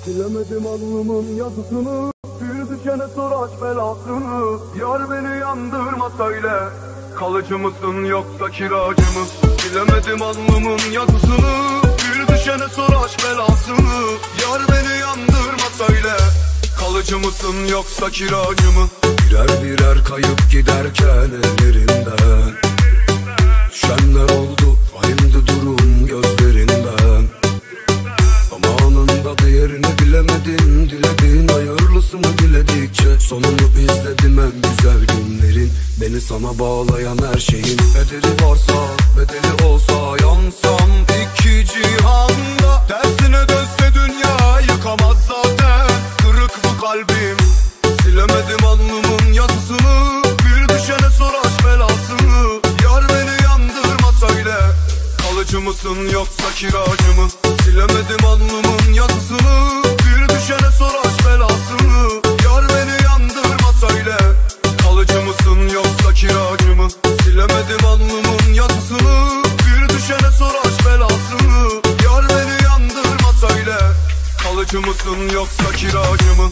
Silemedim alnımın yazısını, bir düşene sor aç belasını. Yar beni yandırma söyle, kalıcı mısın yoksa kiracı mı? Silemedim alnımın yazısını, bir düşene sor aç belasını. Yar beni yandırma söyle, kalıcı mısın yoksa kiracı mı? Birer birer kayıp giderken ellerimden düşenler oldu, vahimdi durum gözlerinden. Zamanında değerini bilemedin, diledin hayırlısını diledikçe sonunu izledim en güzel günlerin. Beni sana bağlayan her şeyin bedeli varsa, bedeli olsa yansam iki cihanda. Tersine dönse dünya yıkamaz zaten kırık bu kalbim. Silemedim alnımın yazısını, bir düşene sor aç belasını. Yar beni yandırma söyle, kalıcı mısın yoksa kiracı mı? Silemedim alnımın yazısını, bir düşene sor aç belasını. Yar beni yandırma söyle, kalıcı mısın yoksa kiracı mı? Silemedim alnımın yazısını, bir düşene sor aç belasını. Yar beni yandırma söyle, kalıcı mısın yoksa kiracı mı?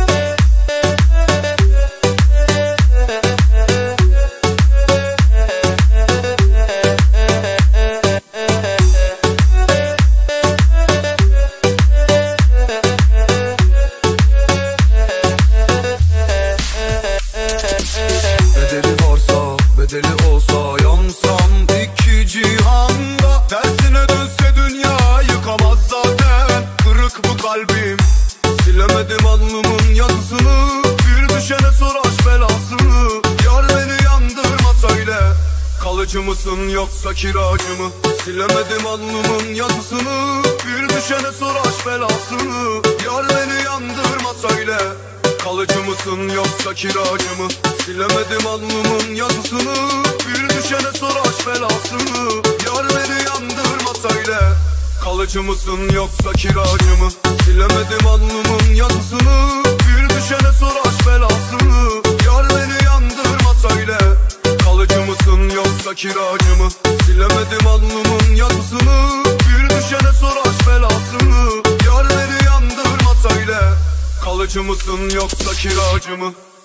Bedeli olsa yansam iki cihanda. Tersine dönse dünya yıkamaz zaten kırık bu kalbim. Silemedim alnımın yazısını, bir düşene sor aç belasını. Yar beni yandırma söyle, kalıcı mısın yoksa kiracı mı? Silemedim alnımın yazısını, bir düşene sor aç belasını. Yar beni yandırma söyle, kalıcı mısın yoksa kiracı mı? Silemedim alnımın yazısını, bir düşene sor aç belasını. Yar beni yandırma söyle, kalıcı mısın yoksa kiracı mı? Silemedim alnımın yazısını, bir düşene sor aç belasını. Yar beni yandırma söyle, kalıcı mısın yoksa kiracı mı? Silemedim alnımın yazısını, bir düşene sor aç belasını. Yar beni yandırma söyle, kalıcı mısın yoksa kiracı mı?